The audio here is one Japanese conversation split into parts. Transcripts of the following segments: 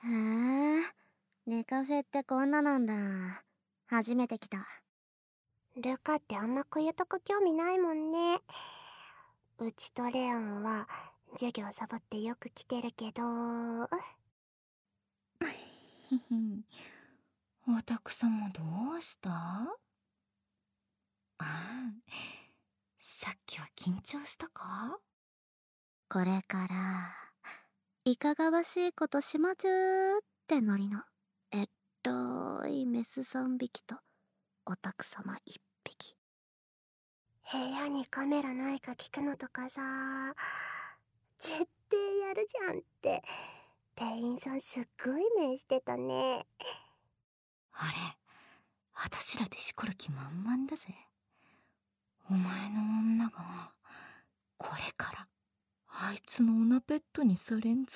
へえ、ネカフェってこんななんだ。初めて来た。 ルカってあんまこういうとこ興味ないもんね。うちとレオンは授業サボってよく来てるけど。 ふふん。おたくさまどうした？ああ、さっきは緊張したか？ これから、いかがわしいことしまちゅーってノリの、えっといメス3匹と、オタク様1匹。 部屋にカメラないか聞くのとかさ、絶対やるじゃんって店員さんすっごい目してたね。 あれ、あたしらでしこる気満々だぜ。お前の女がこれからあいつのオナペットにされんぞ。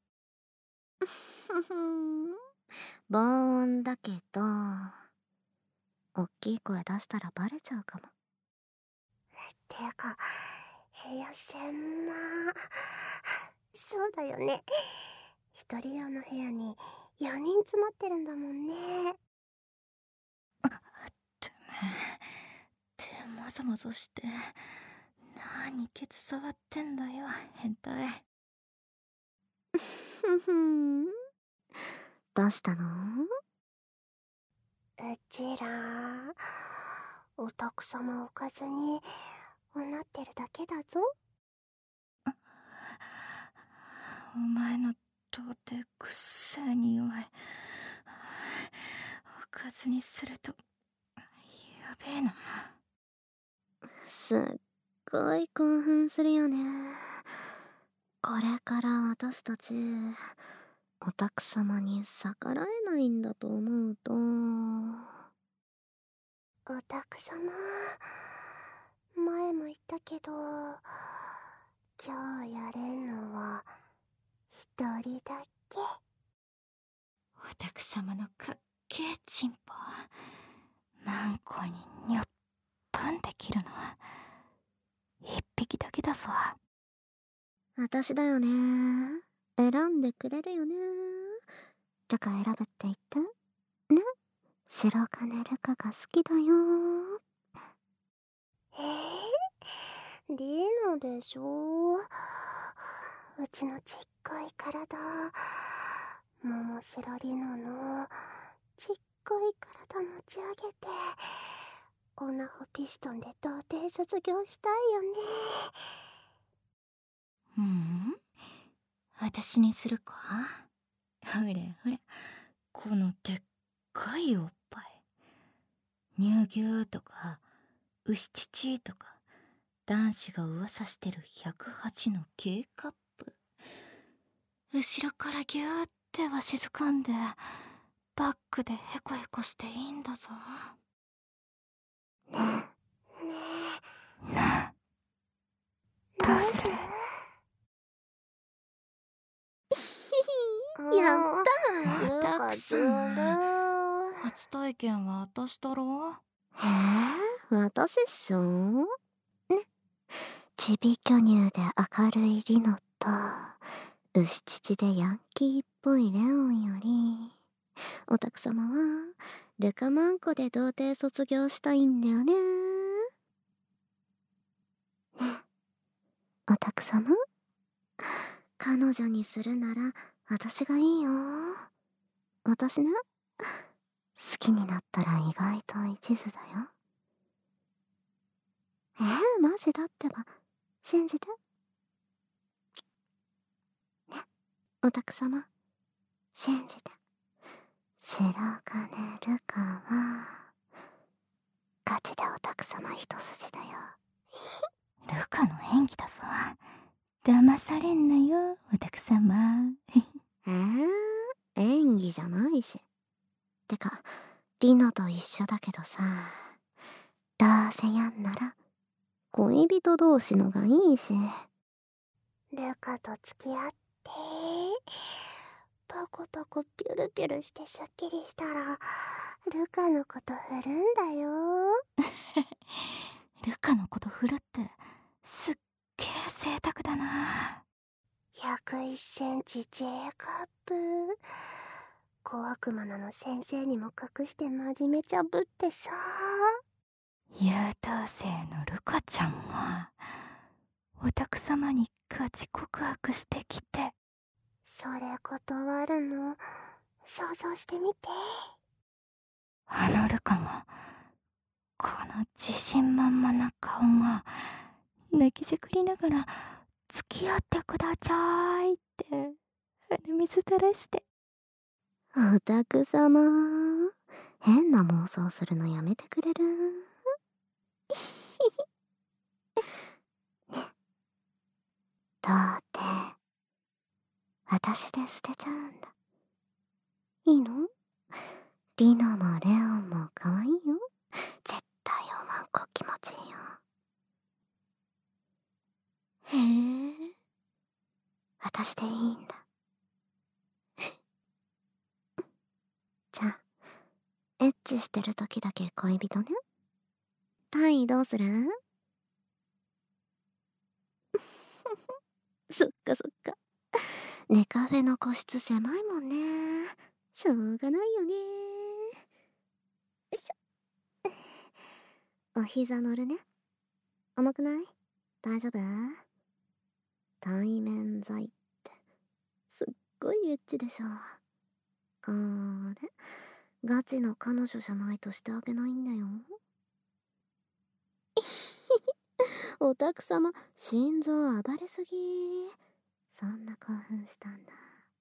ふふん、防音だけど、おっきい声出したらバレちゃうかも。 ていうか、部屋狭。そうだよね。一人用の部屋に4人詰まってるんだもんね。 てめえ、手まざまざして、何ケツ触ってんだよ、変態。 ふふん、どうしたの？ うちら、おたくさま置かずに、おなってるだけだぞ。 お前の到底くっせえ匂い。おかずにすると、やべえな。 すっごい興奮するよね。これから私たち、オタク様に逆らえないんだと思うと。 おたくさま、前も言ったけど、今日やれんのは、一人だけ。 おたくさまのかっけえチンポ、マンコににょっぱんできるのは、一匹だけだぞ。 私だよね。選んでくれるよね。ルカ選ぶって言ってね。白金ルカが好きだよ。 リーノでしょ。うちのちっこい体、桃白リノのちっこい体持ち上げて、オナホピストンで童貞卒業したいよね。 うん、私にするか？ほれほれ、このでっかいおっぱい。乳牛とか牛乳とか、男子が噂してる108の K カップ。後ろからギューってわしづかんで、バックでヘコヘコしていいんだぞ。 ねなあ、 え、 どうする？ やったー。 たくさん。初体験は私だろ？ 私っしょね。ちび巨乳で明るいリノと、牛乳でヤンキーっぽいレオンより、オタク様は、ルカマンコで童貞卒業したいんだよね。ね、オタク様？彼女にするなら、私がいいよ。私ね、好きになったら意外と一途だよ。マジだってば、信じて。ね、オタク様、信じて。白金ルカは、ガチでオタク様一筋だよ。 ルカの演技だぞ。騙されんなよ、オタク様。 演技じゃないし。てか、リノと一緒だけどさ、どうせやんなら、恋人同士のがいいし。 ルカと付き合って、パコパコピュルピュルしてすっきりしたら、ルカのこと振るんだよ。 ルカのこと振るって、すっげえ贅沢だな。 101センチ J カップ。小悪魔なの先生にも隠して真面目ちゃぶってさ。 優等生のルカちゃんがお宅様にガチ告白してきて、 それ断るの想像してみて。 あのルカがこの自信満々な顔が泣きじゃくりながら付き合ってくださいって鼻水垂らして。 オタク様、変な妄想するのやめてくれる？ね、だって私で捨てちゃうんだ。いいの？リノもレオンも可愛いよ。絶対おまんこ気持ちいいよ。へえ、私でいいんだ。じゃあエッチしてる時だけ恋人ね。単位どうする？そっかそっか。ネカフェの個室狭いもんね。しょうがないよね。よいしょ。お膝乗るね。重くない？大丈夫？対面剤ってすっごいエッチでしょ。これガチの彼女じゃないとしてあげないんだよ。オタク様、心臓暴れすぎ。そんな興奮したんだ。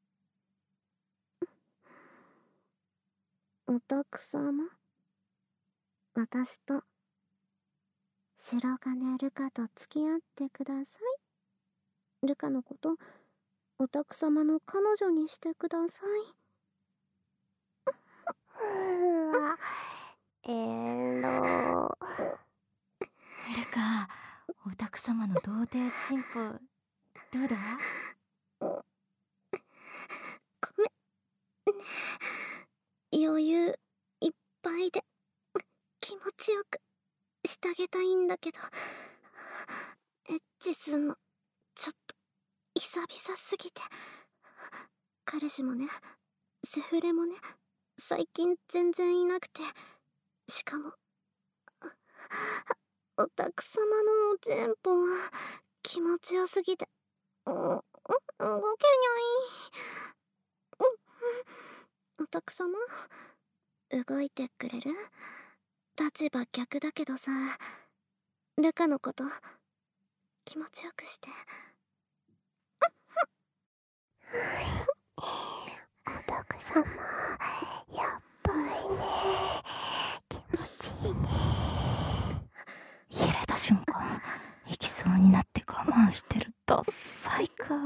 オタク様、私と白金ルカと付き合ってください。ルカのことオタク様の彼女にしてください。 エロ。 ルカ、オタク様の童貞チンポどうだ？ ごめん、余裕いっぱいで気持ちよくしてあげたいんだけど、エッチすんのちょっと久々すぎて。彼氏もね、セフレもね、最近全然いなくて、しかもオタク様のおちんぽは気持ちよすぎて動けにゃい。オタク様、動いてくれる？立場逆だけどさ、ルカのこと気持ちよくして。 オタク様、やっばいね。気持ちいいね。 入れた瞬間行きそうになって我慢してるダッサい顔。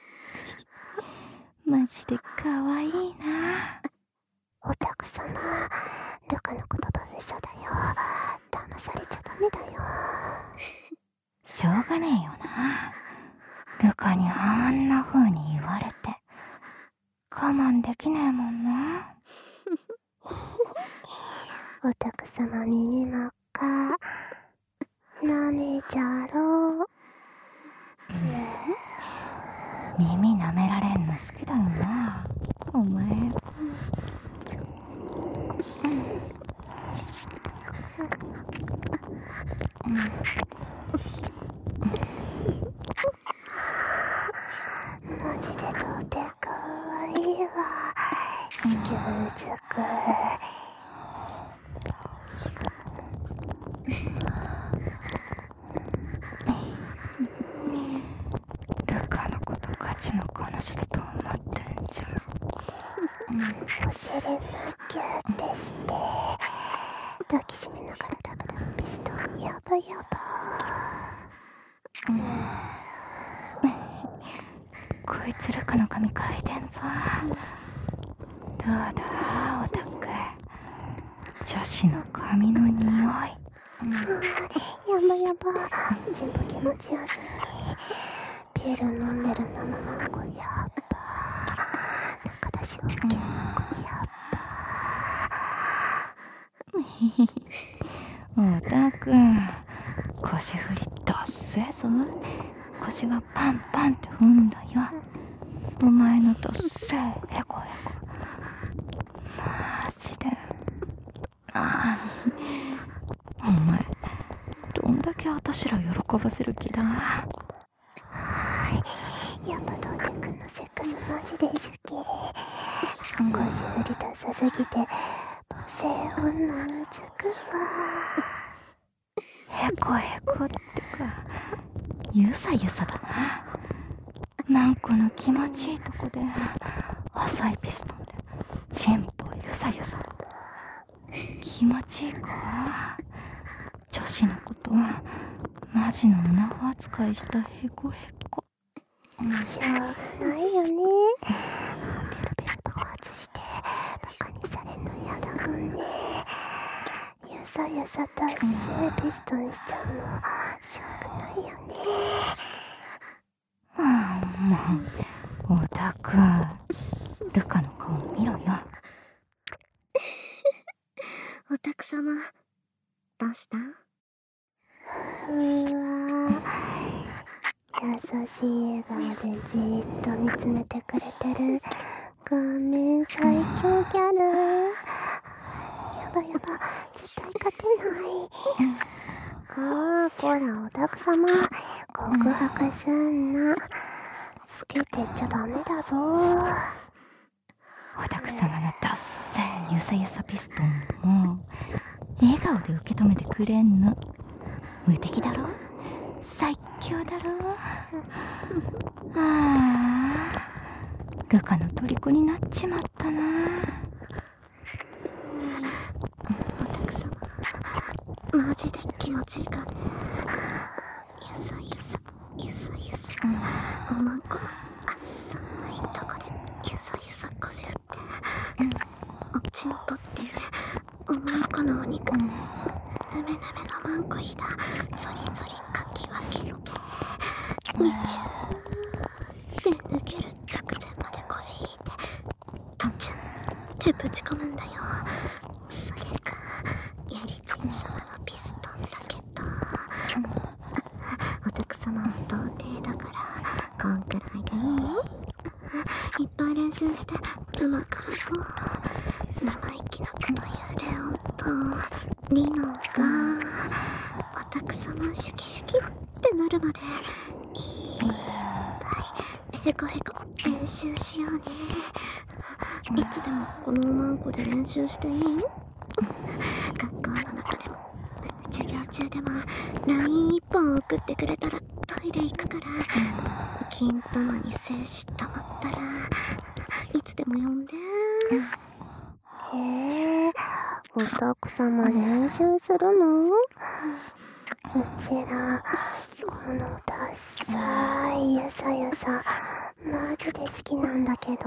マジで可愛いな。 オタク様、ルカの言葉嘘だよ。騙されちゃダメだよ。 しょうがねえよな。ルカにあんな風に言われて我慢できねえもんな。 オタク様、耳真っ赤。なめじゃろう。 耳舐められんの好きだよな、お前。 マジで童貞かわいいわ。子宮づく。 ルカのことガチの彼女だと思ってんじゃん。 お尻むきゅってして抱きしめながらラブラブピストン。やばやば。 こいつルカの髪嗅いでんぞ。どうだオタク、女子の髪の匂い。 やばやば。チンポ気持ちよすぎ。ビール飲んでるマママンコやっば。中出しオッケーマンコやっオタク、腰振りだっせーぞ。腰がパンパンって踏んだよ。 ばせる気だ。 やっぱドーテ君のセックスマジで好き。腰振り出さすぎて母性本能うつくわ。 へこへこってか、ゆさゆさだな。マンコの気持ちいいとこで浅いピストンでチンポゆさゆさ。気持ちいいか。女子のことマジの女扱いしたへこへこ。 しょうがないよね。ペッパを外してバカにされんのやだもんね。ゆさゆさ達成ピストンしちゃうのしょうがないよね。 もうオタク、ルカの顔見ろよ。 オタク様、どうした？ 優しい笑顔でじーっと見つめてくれてる顔面最強ギャル。やば絶対勝てない。こらオタク様、告白すんな。好きって言っちゃダメだぞ。 オタク様の達成ゆさゆさピストンを笑顔で受け止めてくれんの。無敵だろ、最強だろ。ルカの虜になっちまったな。 オタク様、マジで気持ちいいかね。ゆさゆさゆさゆさ、おまんこの浅いとこでゆさゆさ腰振っておちんぽっていうおまんこのお肉、ぬめぬめのマンコひだゾリゾリかき分けてにちゅーって抜ける直前まで腰引いてトンチュンってぶち込むんだよ。それがやりちん様のピストンだけど、オタク様は童貞だからこんくらいがいいよ。いっぱい練習してうまくいこう。生意気なこと言うレオンとリノがオタク様シュキシュキってなるまでいっぱいへこへこ練習しようね。いつでもこのおまんこで練習していい？学校の中でも授業中でも LINE 一本送ってくれたらトイレ行くから、金玉に精子溜まったらいつでも呼んで。 オタク様練習するの？うちらこのダッサいゆさゆさマジで好きなんだけど。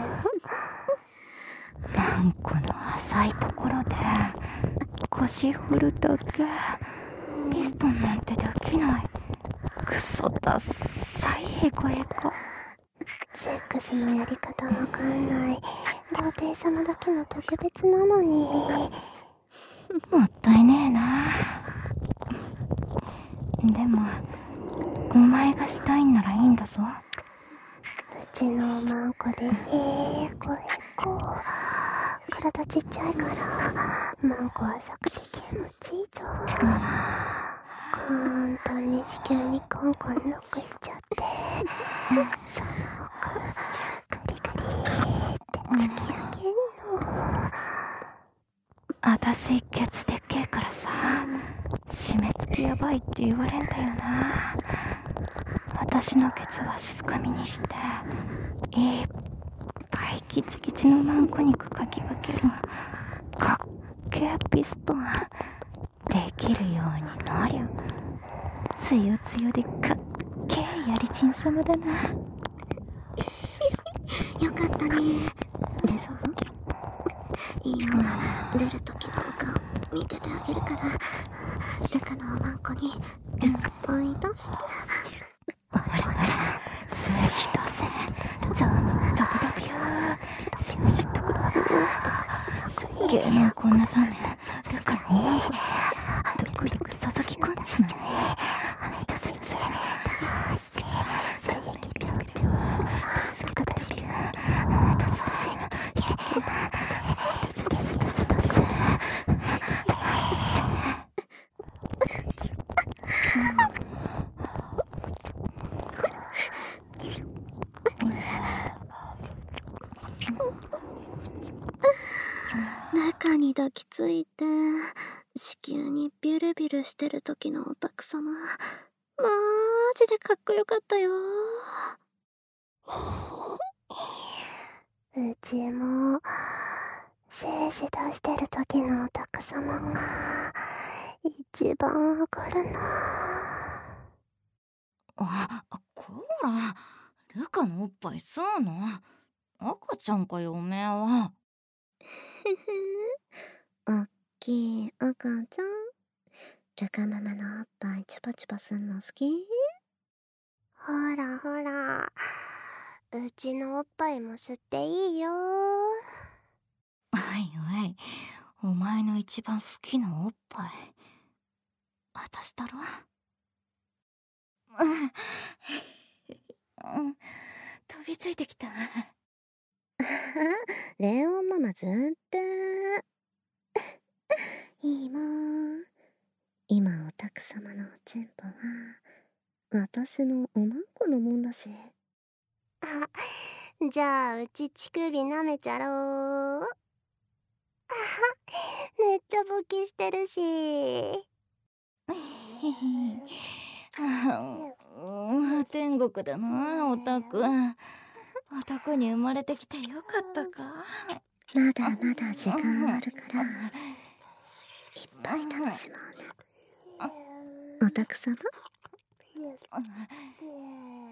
マンコの浅いところで腰振るだけ。ピストンなんてできない。クソダッサいヘコヘコ。 セックスのやり方わかんない童貞様だけの特別なのに。 もったいねえな。でもお前がしたいんならいいんだぞ。 うちのおまんこでへこへこ。体ちっちゃいからマンコ浅くて気持ちいいぞ。簡単に子宮にコンコンノックしちゃって、その奥グリグリって突き上げんの。 あたしケツでっけえからさ、締め付けやばいって言われんだよな。私のケツは静かみにしていっぱいキチキチのマンコ肉かき分けるかっけえピストンできるようになりゃつよつよでかっけえやりちん様だな。 よかったね。でぞいいよ、出る時の顔見ててあげるから、ルカのおまんこにいっぱい出して。 ほらほら、精子出せ。ザドビドビよ。精子ドクドク。すっげえなこんなさね。ルカのおまんこドクドク注ぎ込んじまえ。出せ出せ。 中に抱きついて子宮にビュルビュルしてる時のオタク様、マジでかっこよかったよ。 うちも精子出してる時のオタク様が一番わかるな。 こら、ルカのおっぱい吸うな。赤ちゃんかよ、おめえは。 おっきい赤ちゃん、ルカママのおっぱいチュパチュパすんの好き？ ほらほら、うちのおっぱいも吸っていいよ。 はいはい、お前の一番好きなおっぱい私だろ。飛びついてきた。 レオンママずっていいもん。今オタク様のおちんぽは私のおまんこのもんだし。 あ、じゃあうち乳首舐めちゃろう。めっちゃボキしてるし。 天国だな、オタク。オタクに生まれてきてよかったか。 まだまだ時間あるからいっぱい楽しもうね。オタク様、